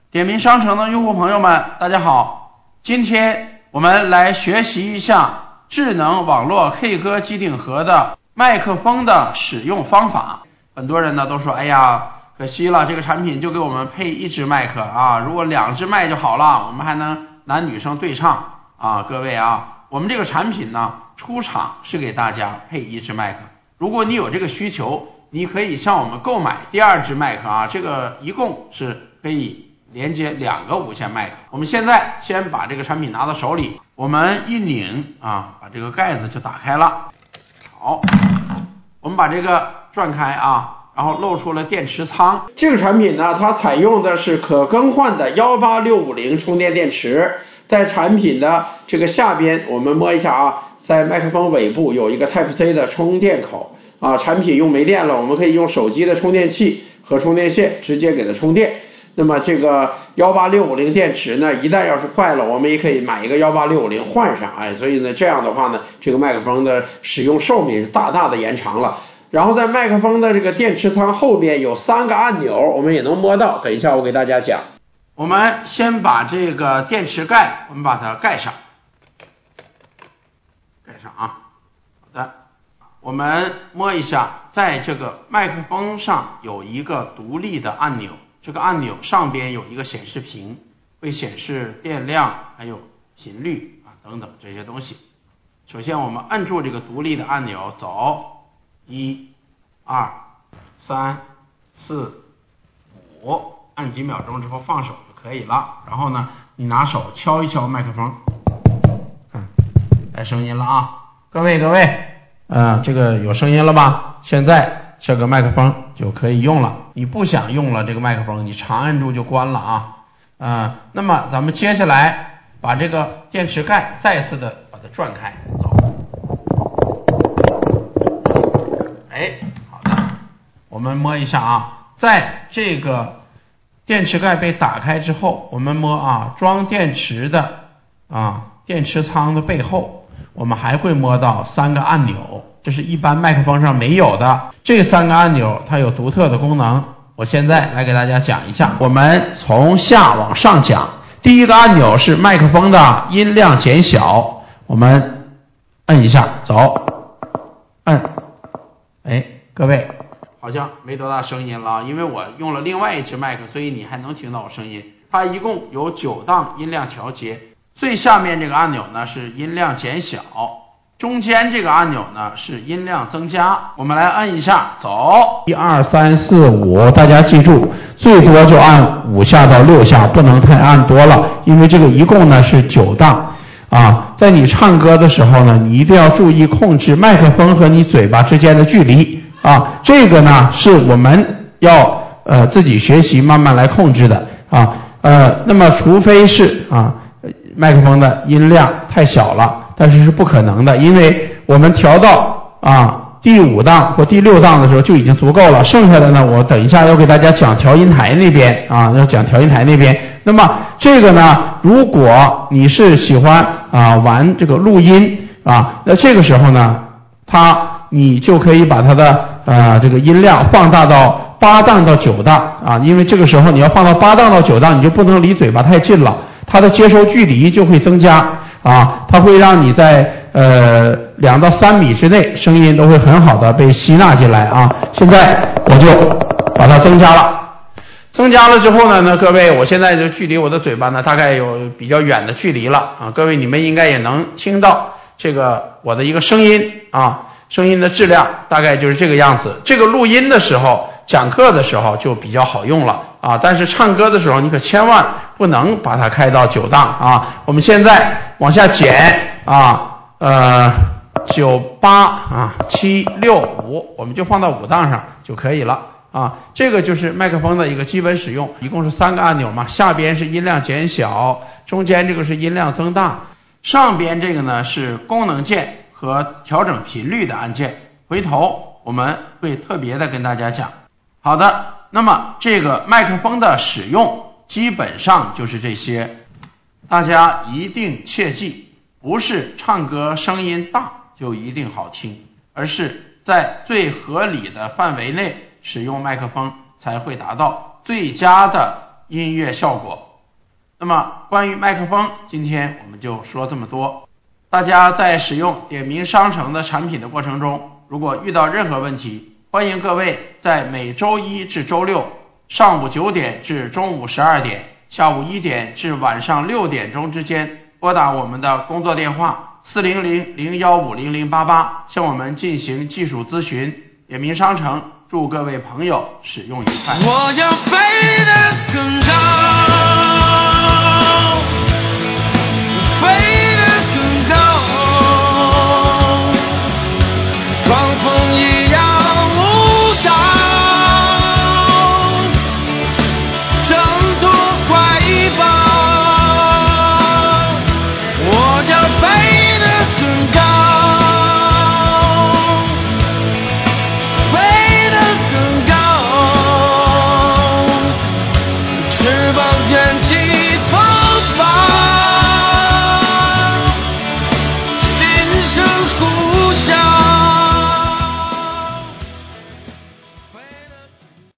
点评商城的用户朋友们，大家好，今天我们来学习一下智能网络 K 歌机顶盒的麦克风的使用方法。很多人呢都说，哎呀，可惜了，这个产品就给我们配一支麦克啊，如果2支麦就好了，我们还能男女生对唱啊。各位啊，我们这个产品呢出厂是给大家配一支麦克，如果你有这个需求，你可以向我们购买第2支麦克啊，这个一共是可以连接2个无线麦克。我们现在先把这个产品拿到手里，我们一拧啊，把这个盖子就打开了。好，我们把这个转开啊，然后露出了电池仓。这个产品呢，它采用的是可更换的18650充电电池，在产品的这个下边，我们摸一下啊，在麦克风尾部有一个 Type C 的充电口啊，产品用没电了，我们可以用手机的充电器和充电线直接给它充电。那么这个18650电池呢，一旦要是坏了，我们也可以买一个18650换上，所以呢，这样的话呢，这个麦克风的使用寿命是大大的延长了。然后在麦克风的这个电池仓后边有3个按钮，我们也能摸到，等一下我给大家讲。我们先把这个电池盖，我们把它盖上啊。好的，我们摸一下，在这个麦克风上有一个独立的按钮，这个按钮上边有一个显示屏，会显示电量还有频率啊等等这些东西。首先我们按住这个独立的按钮，走，1、2、3、4、5，按几秒钟之后放手就可以了。然后呢，你拿手敲一敲麦克风，来声音了啊，各位，这个有声音了吧？现在这个麦克风就可以用了。你不想用了这个麦克风，你长按住就关了啊。那么咱们接下来把这个电池盖再次的把它转开，走。好的，我们摸一下啊，在这个电池盖被打开之后，我们摸啊，装电池的电池仓的背后，我们还会摸到3个按钮，这是一般麦克风上没有的。这3个按钮它有独特的功能，我现在来给大家讲一下。我们从下往上讲，第1个按钮是麦克风的音量减小，我们摁一下，走，摁，各位好像没多大声音了，因为我用了另外一支麦克，所以你还能听到我声音。它一共有9档音量调节，最下面这个按钮呢是音量减小，中间这个按钮呢是音量增加。我们来按一下，走，1、2、3、4、5，大家记住，最多就按5下到6下，不能太按多了，因为这个一共呢是9档啊。在你唱歌的时候呢，你一定要注意控制麦克风和你嘴巴之间的距离啊，这个呢是我们要自己学习慢慢来控制的啊。那么除非是麦克风的音量太小了，但是是不可能的，因为我们调到第5档或第6档的时候就已经足够了，剩下的呢我等一下要给大家讲调音台那边要讲调音台那边。那么这个呢，如果你是喜欢玩这个录音那这个时候呢，你就可以把它的这个音量放大到8档到9档因为这个时候你要放到8档到9档，你就不能离嘴巴太近了，它的接收距离就会增加它会让你在2到3米之内声音都会很好的被吸纳进来现在我就把它增加了之后呢，各位，我现在就距离我的嘴巴呢大概有比较远的距离了各位你们应该也能听到这个我的一个声音声音的质量大概就是这个样子。这个录音的时候讲课的时候就比较好用了但是唱歌的时候你可千万不能把它开到9档我们现在往下减9、8、7、6、5，我们就放到5档上就可以了这个就是麦克风的一个基本使用，一共是3个按钮嘛，下边是音量减小，中间这个是音量增大，上边这个呢是功能键和调整频率的按键，回头我们会特别的跟大家讲。好的，那么这个麦克风的使用基本上就是这些，大家一定切记，不是唱歌声音大就一定好听，而是在最合理的范围内使用麦克风才会达到最佳的音乐效果。那么关于麦克风，今天我们就说这么多。大家在使用点名商城的产品的过程中，如果遇到任何问题，欢迎各位在每周一至周六上午9点至中午12点，下午1点至晚上6点钟之间拨打我们的工作电话400-015-0088，向我们进行技术咨询。点名商城祝各位朋友使用愉快。 我要飞得更高，飞得更高，狂风一样舞蹈，挣脱怀抱。我要飞得更高，飞得更高，翅膀卷起风暴，心声呼啸。